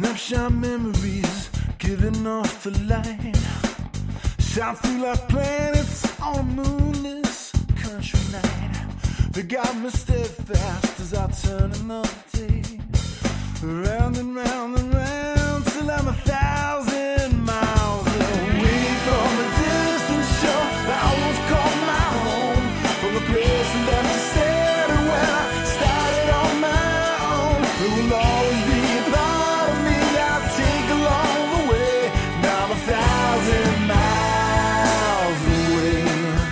Snapshot memories giving off the light, shine through like planets on a moonless country night. They got me steadfast as I turn another day, round and round and round till I'm 1,000 miles away from a distant shore that I once called my home, from the place I left to stay when I started on my own. There will always be a part of me I'll take along the way. Now I'm 1,000 miles away.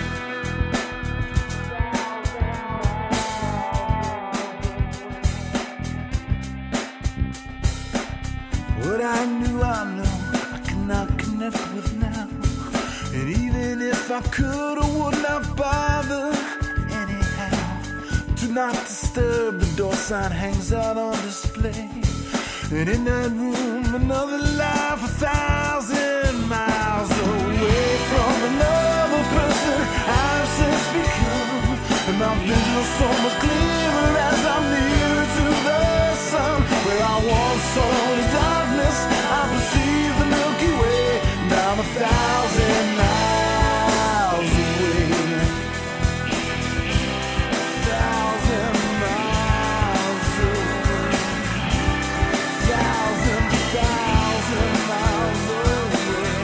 What I knew, I know I cannot connect with now. And even if I could, I would not bother anyhow. Do not disturb, the door sign hangs out on display. And in that room, another life 1,000 miles away from another person I've since become. And my vision is so much clearer as I'm nearer to the sun. Where I once saw only darkness, I perceive the Milky Way. Now I'm 1,000 miles away. 1,000 miles away. 1,000 miles away.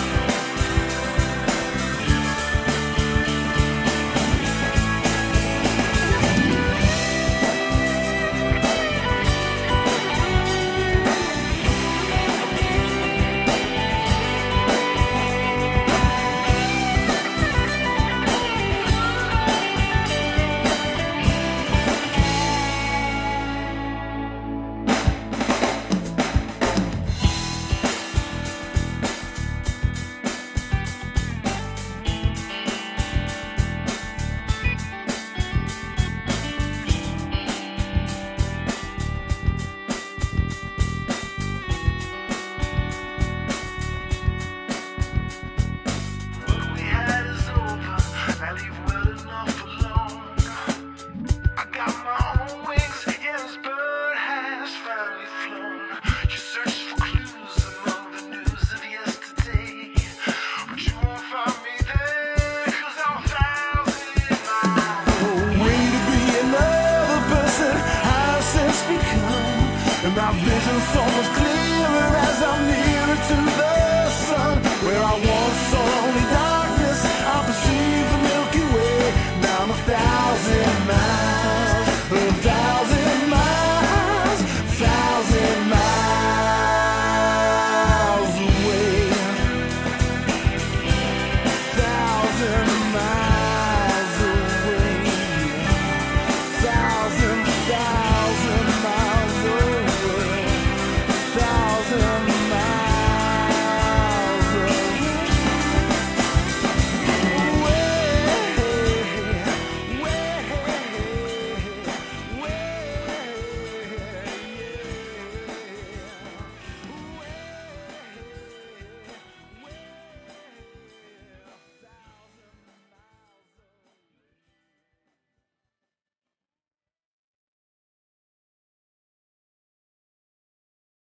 My vision so much clearer as I'm nearer to the sun. Where I once saw only darkness, I perceive the Milky Way. Now I'm 1,000